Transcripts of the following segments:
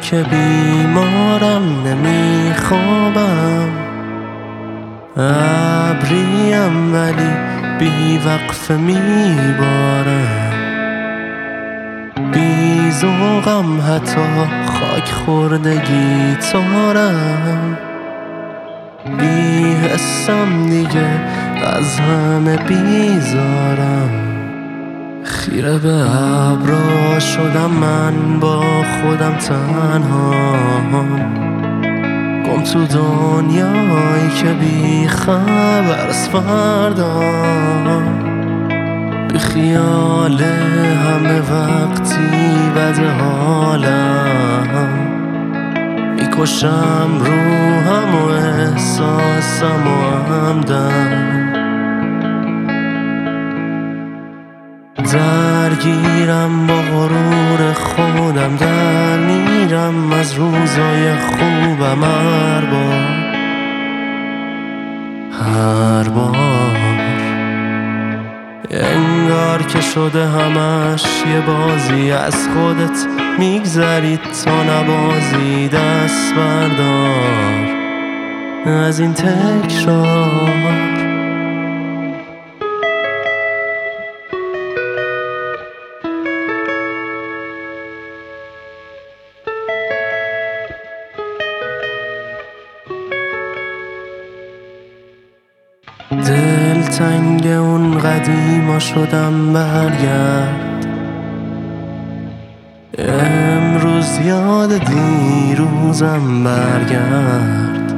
که بیمارم نمیخوابم، ابریم ولی بی وقفه میبارم، بی ذوقم حتی خاک خورده گیتارم، بی حسم دیگه از همه بیزارم. خیره به ابرا شدم من با خودم تنهام، گم تو دنیایی که بی خبر از فردام، بی خیال همه وقتی بد حالم، میکشم روحم و احساسم و همدم، درگیرم با غرور خودم، در میرم از روزای خوبم هر بار انگار که شده همش یه بازی، از خودت میگذری تا نبازی، دست بردار از این تکرار. دلتنگ اون قدیما شدم، برگرد امروز یاد دیروزم، برگرد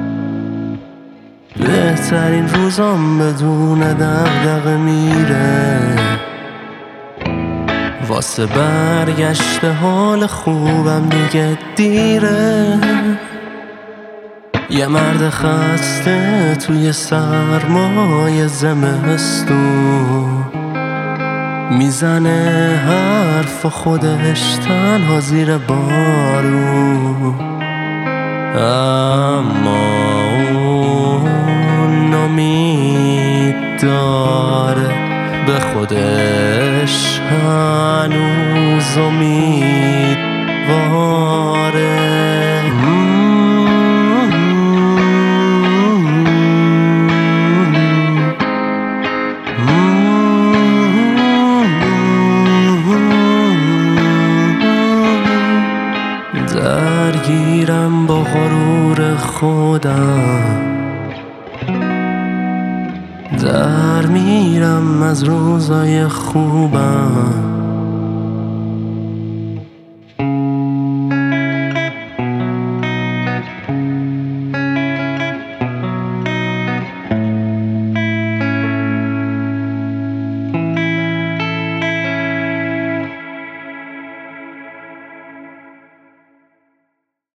بهترین روزم بدون دغدغه میره، واسه برگشت حال خوبم دیگه دیره. یه مرد خسته توی سرمای زمستون، میزنه حرف خودش تنها زیر بارون، اما اون امید داره به خودش، هنوز امیدواره. درگیرم با غرور خودم، در میرم از روزای خوبم.